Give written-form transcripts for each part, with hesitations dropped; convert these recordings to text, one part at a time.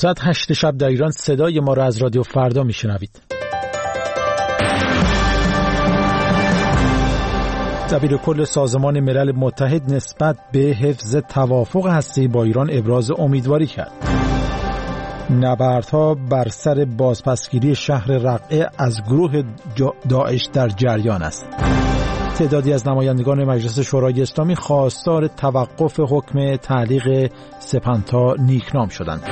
ساعت 8 شب در ایران صدای ما را از رادیو فردا میشنوید. دبیر کل سازمان ملل متحد نسبت به حفظ توافق هسته‌ای با ایران ابراز امیدواری کرد. نبردها بر سر بازپسگیری شهر رقه از گروه داعش در جریان است. تعدادی از نمایندگان مجلس شورای اسلامی خواستار توقف حکم تعلیق سپنتا نیکنام شدند.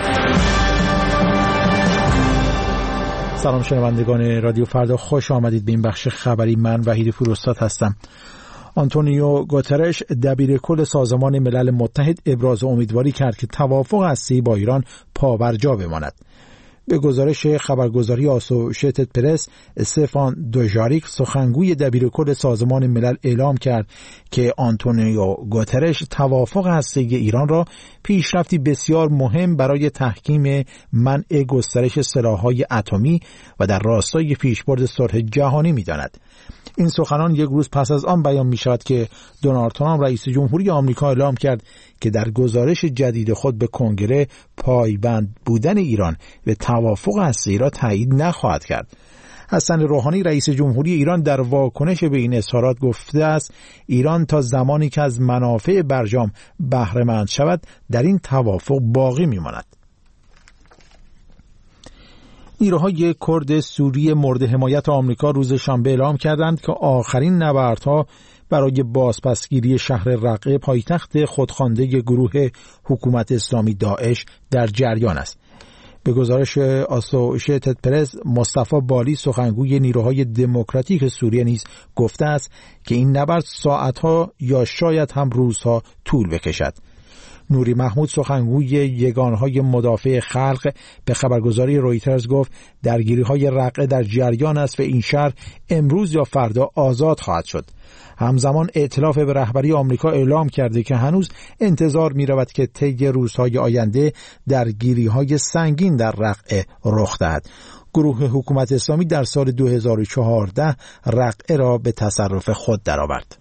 سلام شنوندگان رادیو فردا، خوش آمدید به این بخش خبری. من وحید فروستاد هستم. آنتونیو گوترش دبیر کل سازمان ملل متحد ابراز امیدواری کرد که توافق هسته‌ای با ایران پابرجا بماند. به گزارش خبرگزاری آسوشیتد پرس، استفان دوژاریک سخنگوی دبیر کل سازمان ملل اعلام کرد که آنتونیو گوترش توافق هسته‌ای ایران را پیشرفتی بسیار مهم برای تحکیم منع گسترش سلاح‌های اتمی و در راستای پیشبرد صلح جهانی می‌داند. این سخنان یک روز پس از آن بیان می شود که دونالد ترامپ رئیس جمهوری آمریکا اعلام کرد که در گزارش جدید خود به کنگره پایبند بودن ایران به توافق هسته‌ای را تایید نخواهد کرد. حسن روحانی رئیس جمهوری ایران در واکنش به این اظهارات گفته است ایران تا زمانی که از منافع برجام بهره مند شود در این توافق باقی می ماند. نیروهای کرد سوری مورد حمایت آمریکا روز شنبه اعلام کردند که آخرین نبردها برای بازپسگیری شهر رقه پایتخت خودخوانده گروه حکومت اسلامی داعش در جریان است. به گزارش آسوشیتد پرس، مصطفی بالی سخنگوی نیروهای دموکراتیک سوریه نیز گفته است که این نبرد ساعتها یا شاید هم روزها طول بکشد. نوری محمود سخنگوی یگانهای مدافع خلق به خبرگزاری رویترز گفت درگیری‌های رقه در جریان است و این شهر امروز یا فردا آزاد خواهد شد. همزمان ائتلاف به رهبری آمریکا اعلام کرده که هنوز انتظار می‌رود که طی روزهای آینده درگیری‌های سنگین در رقه رخ دهد. گروه حکومت اسلامی در سال 2014 رقه را به تصرف خود درآورد.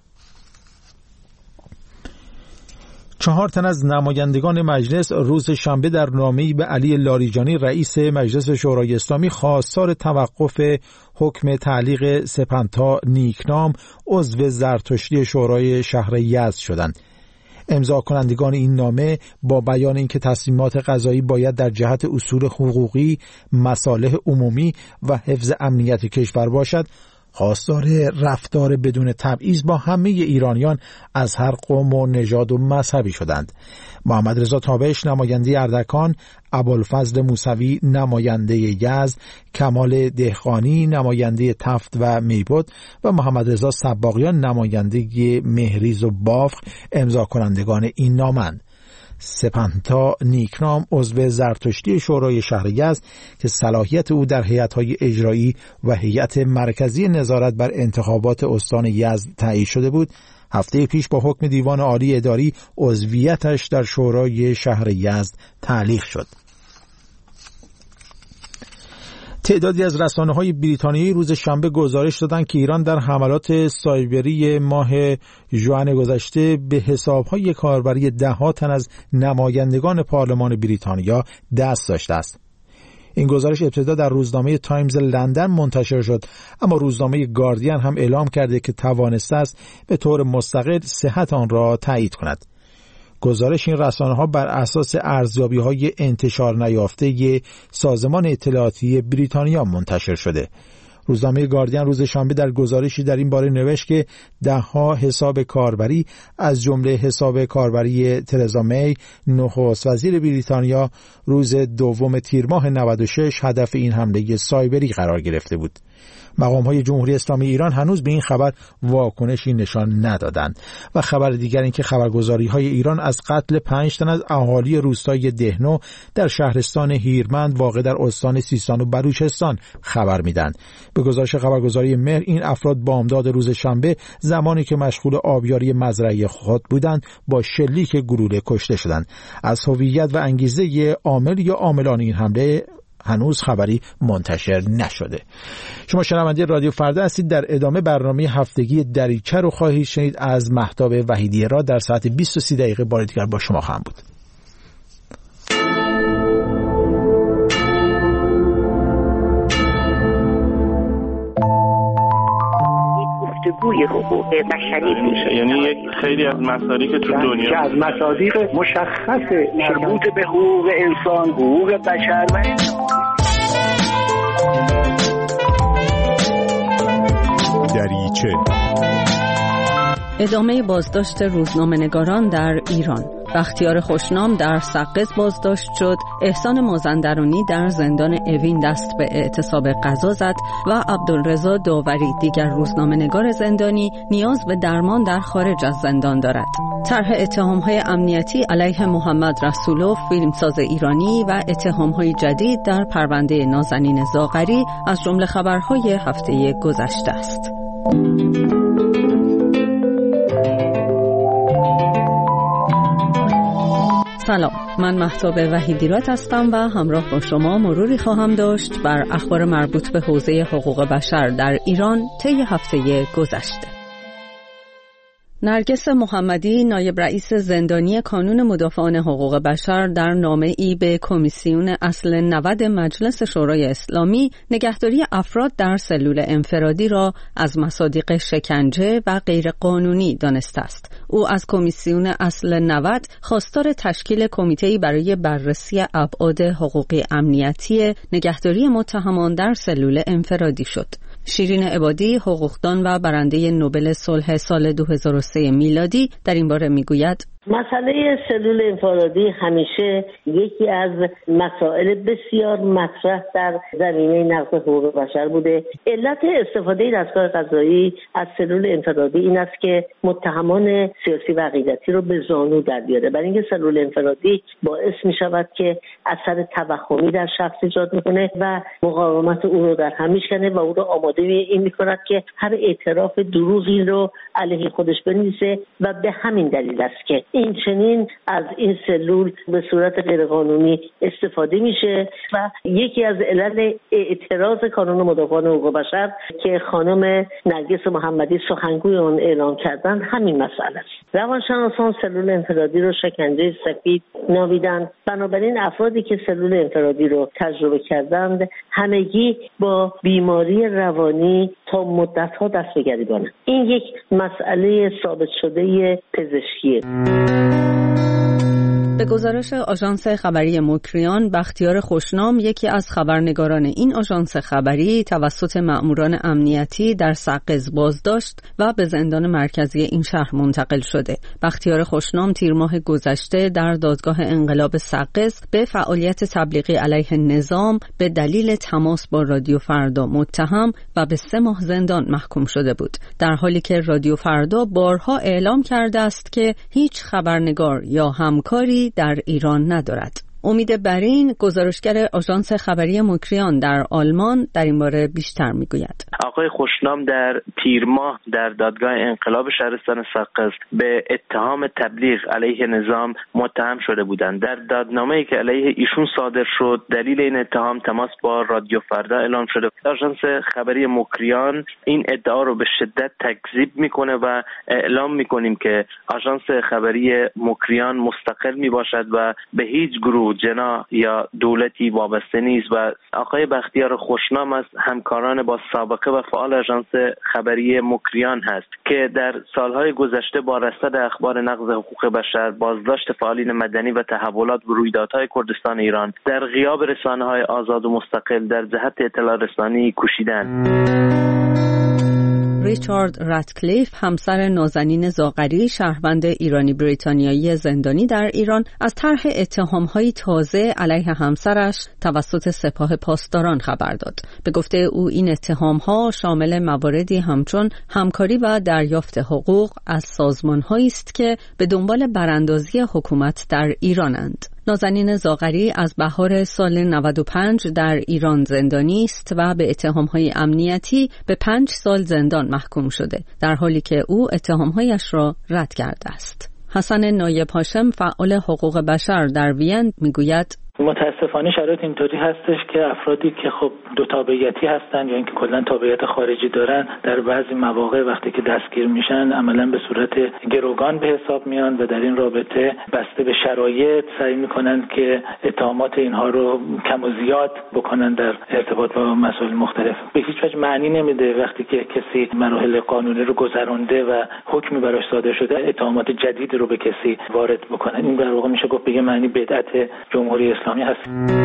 4 تن از نمایندگان مجلس روز شنبه در نامه‌ای به علی لاریجانی رئیس مجلس شورای اسلامی خواستار توقف حکم تعلیق سپنتا نیکنام عضو زرتشتی شورای شهر یزد شدند. امضا کنندگان این نامه با بیان اینکه تصمیمات قضایی باید در جهت اصول حقوقی، مصالح عمومی و حفظ امنیت کشور باشد، خواستار رفتار بدون تبعیض با همه ایرانیان از هر قوم و نژاد و مذهبی شدند. محمد رضا تابش نماینده اردکان، ابوالفضل موسوی نماینده یزد، کمال دهقانی نماینده تفت و میبد و محمد رضا سباقیان نماینده مهریز و بافق امضا کنندگان این نامند. سپنتا نیکنام عضو زرتشتی شورای شهر یزد که صلاحیت او در هیئت‌های اجرایی و هیئت مرکزی نظارت بر انتخابات استان یزد تعیین شده بود، هفته پیش با حکم دیوان عالی اداری عضویتش در شورای شهر یزد تعلیق شد. تعدادی از رسانه‌های بریتانیایی روز شنبه گزارش دادند که ایران در حملات سایبری ماه ژوئن گذشته به حساب‌های کاربری ده‌ها تن از نمایندگان پارلمان بریتانیا دست داشته است. این گزارش ابتدا در روزنامه تایمز لندن منتشر شد، اما روزنامه گاردین هم اعلام کرده که توانسته است به طور مستقل صحت آن را تایید کند. گزارش این رسانه‌ها بر اساس ارزیابی‌های انتشار نیافته سازمان اطلاعاتی بریتانیا منتشر شده. روزنامه گاردین روز شنبه در گزارشی در این باره نوشت که ده‌ها حساب کاربری از جمله حساب کاربری ترزا می نخست وزیر بریتانیا روز 2 تیر ماه 96 هدف این حمله سایبری قرار گرفته بود. مقام‌های جمهوری اسلامی ایران هنوز به این خبر واکنشی نشان ندادند و خبر دیگر این که خبرگزاری‌های ایران از قتل 5 تن از اهالی روستای دهنو در شهرستان هیرمند واقع در استان سیستان و بلوچستان خبر میدند. به گزارش خبرگزاری مهر، این افراد بامداد روز شنبه زمانی که مشغول آبیاری مزرعه خود بودند با شلیک گلوله کشته شدند. از هویت و انگیزه عامل یا عاملان این حمله هنوز خبری منتشر نشده. شما شنونده رادیو فردا هستید. در ادامه برنامه هفتگی دریچه رو خواهید شنید از مهتاب وحیدی را در ساعت 20:30 بار دیگر با شما خواهم بود. سخنگوی حقوق بشری بود. یعنی یک خیلی از مصادیق تو دنیا از مصادیق مشخص مربوط به حقوق انسان، حقوق بشر و دریچه. ادامه بازداشت روزنامه‌نگاران در ایران. بختیار خوشنام در سقز بازداشت شد، احسان مازندرانی در زندان اوین دست به اعتصاب غذا زد و عبدالرضا داوری دیگر روزنامه‌نگار زندانی نیاز به درمان در خارج از زندان دارد. طرح اتهام‌های امنیتی علیه محمد رسولوف فیلمساز ایرانی و اتهام‌های جدید در پرونده نازنین زاغری از جمله خبرهای هفته گذشته است. سلام، من مهتاب وحیدیراد هستم و همراه با شما مروری خواهم داشت بر اخبار مربوط به حوزه حقوق بشر در ایران طی هفته گذشته. نرگس محمدی، نایب رئیس زندانی کانون مدافعان حقوق بشر، در نامه‌ای به کمیسیون اصل 90 مجلس شورای اسلامی نگهداری افراد در سلول انفرادی را از مصادیق شکنجه و غیرقانونی دانسته است. او از کمیسیون اصل 90 خواستار تشکیل کمیته‌ای برای بررسی ابعاد حقوقی امنیتی نگهداری متهمان در سلول انفرادی شد. شیرین عبادی، حقوقدان و برنده نوبل صلح سال 2003 میلادی، در این باره میگوید: مسئله سلول انفرادی همیشه یکی از مسائل بسیار مطرح در زمینه نقض حقوق بشر بوده. علت استفاده دستگاه قضایی از سلول انفرادی این است که متهمان سیاسی و عقیدتی رو به زانو در بیاره، برای اینکه سلول انفرادی باعث می شود که اثر توهمی در شخص ایجاد میکنه و مقاومت او رو در هم میشکنه و او رو آماده این میکند که هر اعتراف دروغی رو علیه خودش بنویسه و به همین دلیل است که این چنین از این سلول به صورت غیرقانونی استفاده میشه و یکی از علل اعتراض کانون مدافعان حقوق بشر که خانم نرگس محمدی سخنگوی آن اعلام کردن همین مسئله است. روانشناسان سلول انفرادی رو شکنجه سفید نامیدند. بنابراین افرادی که سلول انفرادی رو تجربه کردند همگی با بیماری روانی تا مدت‌ها دست به گریبانند. این یک مسئله ثابت شده پزشکیه. به گزارش آژانس خبری مکریان، بختیار خوشنام، یکی از خبرنگاران این آژانس خبری، توسط مأموران امنیتی در سقز بازداشت و به زندان مرکزی این شهر منتقل شده. بختیار خوشنام تیر ماه گذشته در دادگاه انقلاب سقز به فعالیت تبلیغی علیه نظام به دلیل تماس با رادیو فردا متهم و به 3 ماه زندان محکوم شده بود، در حالی که رادیو فردا بارها اعلام کرده است که هیچ خبرنگار یا همکاری در ایران ندارد. امید برین، گزارشگر آژانس خبری مکریان در آلمان، در این باره بیشتر میگوید. آقای خوشنام در تیر ماه در دادگاه انقلاب شهرستان سقز به اتهام تبلیغ علیه نظام متهم شده بودند. در دادنامه‌ای که علیه ایشون صادر شد، دلیل این اتهام تماس با رادیو فردا اعلام شده. آژانس خبری مکریان این ادعا رو به شدت تکذیب میکنه و اعلام میکنیم که آژانس خبری مکریان مستقل میباشد و به هیچ گروه، جناح یا دولتی وابسته نیست و آقای بختیار خوشنام از همکاران با سابقه و فعال آژانس خبری مکریان هست که در سالهای گذشته با رصد اخبار نقض حقوق بشر، بازداشت فعالین مدنی و تحولات و رویدادهای کردستان ایران در غیاب رسانه‌های آزاد و مستقل در جهت اطلاع رسانی کوشیدند. ریچارد راتکلیف، همسر نازنین زاغری، شهروند ایرانی بریتانیایی زندانی در ایران، از طرح اتهام‌های تازه علیه همسرش توسط سپاه پاسداران خبر داد. به گفته او این اتهام‌ها شامل مواردی همچون همکاری و دریافت حقوق از سازمان‌هایی است که به دنبال براندازی حکومت در ایرانند. نازنین زاغری از بهار سال 95 در ایران زندانی است و به اتهام‌های امنیتی به 5 سال زندان محکوم شده، در حالی که او اتهام‌هایش را رد کرده است. حسن نایب هاشم، فعال حقوق بشر در وین، میگوید: متاسفانه شرایط اینطوری هستش که افرادی که خب دو تابعیتی هستن یا اینکه کلا تابعیت خارجی دارن در بعضی مواقع وقتی که دستگیر میشن عملا به صورت گروگان به حساب میان و در این رابطه بسته به شرایط سعی میکنن که اتهامات اینها رو کم و زیاد بکنن در ارتباط با مسائل مختلف. به هیچ وجه معنی نمیده وقتی که کسی مراحل قانونی رو گذرانده و حکمی براش صادر شده اتهامات جدید رو به کسی وارد بکنن. این در واقع میشه گفت به معنی بدعت جمهوری اسلامی هست.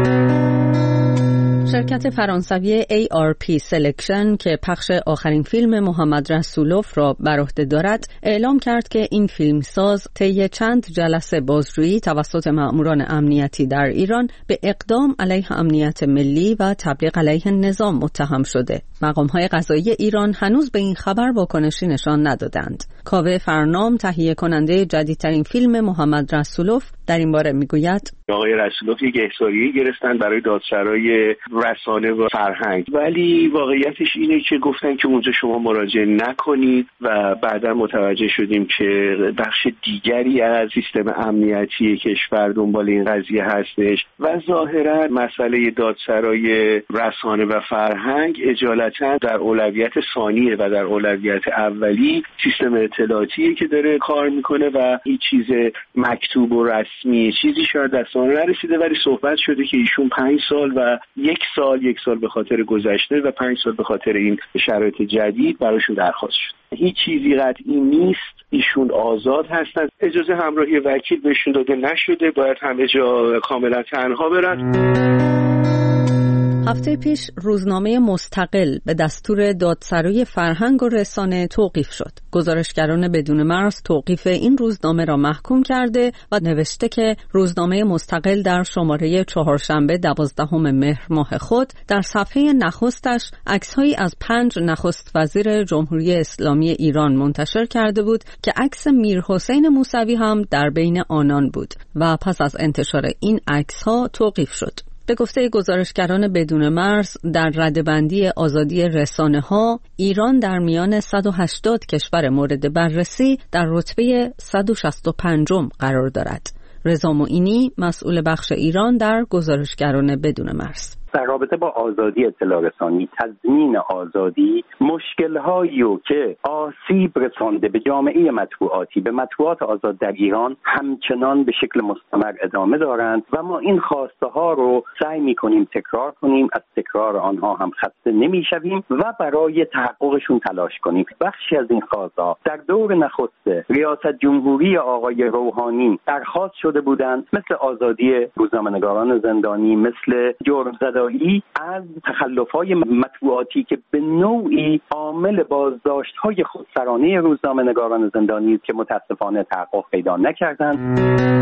شرکت فرانسوی ARP Selection که پخش آخرین فیلم محمد رسولوف را بر عهده دارد اعلام کرد که این فیلمساز طی چند جلسه بازجویی توسط مأموران امنیتی در ایران به اقدام علیه امنیت ملی و تبلیغ علیه نظام متهم شده. مقام‌های قضایی ایران هنوز به این خبر واکنشی نشان ندادند. کاوه فرنام تهیه کننده جدیدترین فیلم محمد رسولوف در این باره میگوید آقای رسولوف یک احضاریه گرفتن برای دادسرای رسانه و فرهنگ، ولی واقعیتش اینه که گفتن که اونجا شما مراجعه نکنید و بعدا متوجه شدیم که بخش دیگری از سیستم امنیتی کشور دنبال این قضیه هستش و ظاهرا مسئله دادسرای رسانه و فرهنگ اجالتا در اولویت ثانیه و در اولویت اولی سیستم اطلاعاتیه که داره کار میکنه و هیچ چیز مکتوب و رسمی چیزی شاید دست نرسیده، ولی صحبت شده که ایشون 5 سال و یک سال به خاطر گذشته و 5 سال به خاطر این شرایط جدید براشون درخواست شد. هیچ چیزی قطعی نیست، ایشون آزاد هستند. اجازه همراهی وکیل بهشون داده نشده، باید همه جا کاملا تنها برن. هفته پیش روزنامه مستقل به دستور دادسرای فرهنگ و رسانه توقیف شد. گزارشگران بدون مرز توقیف این روزنامه را محکوم کرده و نوشته که روزنامه مستقل در شماره چهارشنبه 12 مهر ماه خود در صفحه نخستش عکس‌هایی از 5 نخست وزیر جمهوری اسلامی ایران منتشر کرده بود که عکس میرحسین موسوی هم در بین آنان بود و پس از انتشار این عکس‌ها توقیف شد. به گفته گزارشگران بدون مرز در ردبندی آزادی رسانه‌ها ایران در میان 180 کشور مورد بررسی در رتبه 165 قرار دارد. رضا معینی مسئول بخش ایران در گزارشگران بدون مرز در رابطه با آزادی اطلاع رسانی، تضمین آزادی، مشکل‌هایی که آسیب رسانده به جامعه مطبوعاتی، به مطبوعات آزاد در ایران همچنان به شکل مستمر ادامه دارند و ما این خواسته ها رو سعی می‌کنیم تکرار کنیم، از تکرار آنها هم خسته نمی‌شویم و برای تحققشون تلاش کنیم. بخشی از این خواسته در دور نخست ریاست جمهوری آقای روحانی درخواست شده بودند، مثل آزادی روزنامه‌نگاران زندانی، مثل جرم زدایی از تخلف‌های مطبوعاتی که به نوعی عامل بازداشت‌های خودسرانه روزنامه‌نگاران زندانی که متأسفانه تحقق پیدا نکردند.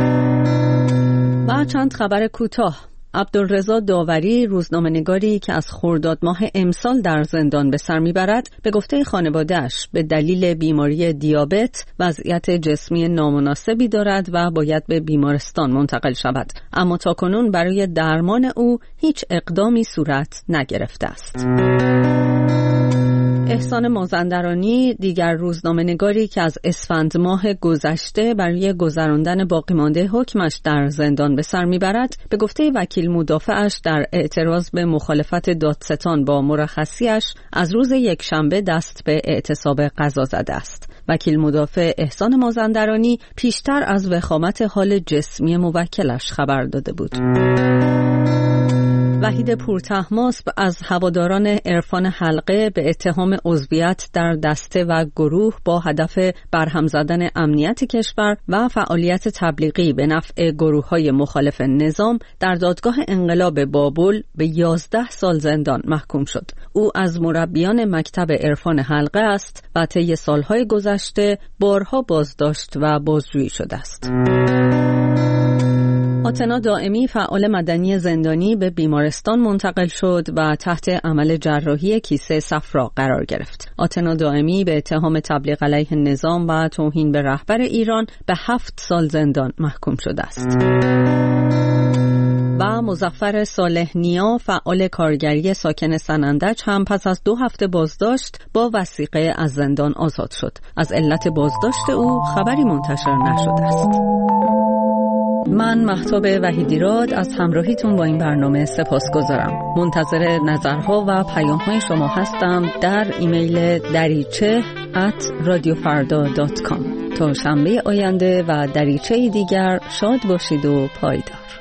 و چند خبر کوتاه. عبدالرضا داوری روزنامه‌نگاری که از خرداد ماه امسال در زندان به سر میبرد به گفته خانواده‌اش به دلیل بیماری دیابت وضعیت جسمی نامناسبی دارد و باید به بیمارستان منتقل شود، اما تاکنون برای درمان او هیچ اقدامی صورت نگرفته است. احسان مازندرانی دیگر روزنامه‌نگاری که از اسفند ماه گذشته برای گذراندن باقی مانده حکمش در زندان به سر میبرد به گفته وکیل مدافعش در اعتراض به مخالفت دادستان با مرخصیش از روز یکشنبه دست به اعتصاب قضا زده است. وکیل مدافع احسان مازندرانی پیشتر از وخامت حال جسمی موکلش خبر داده بود. وحید پورطهماسب از هواداران عرفان حلقه به اتهام عضویت در دسته و گروه با هدف برهم زدن امنیت کشور و فعالیت تبلیغی به نفع گروه‌های مخالف نظام در دادگاه انقلاب بابل به 11 سال زندان محکوم شد. او از مربیان مکتب عرفان حلقه است و طی سالهای گذشته بارها بازداشت و بازجویی شده است. آتنا دائمی فعال مدنی زندانی به بیمارستان منتقل شد و تحت عمل جراحی کیسه صفرا قرار گرفت. آتنا دائمی به اتهام تبلیغ علیه نظام و توهین به رهبر ایران به 7 سال زندان محکوم شده است. و مظفر صالح نیا فعال کارگری ساکن سنندج هم پس از 2 هفته بازداشت با وثیقه از زندان آزاد شد. از علت بازداشت او خبری منتشر نشده است. من مهتاب وحیدیراد از همراهیتون با این برنامه سپاسگزارم. منتظر نظرها و پیام‌های شما هستم در ایمیل dariche@radiofarda.com. تا شنبه آینده و دریچه دیگر شاد باشید و پایدار.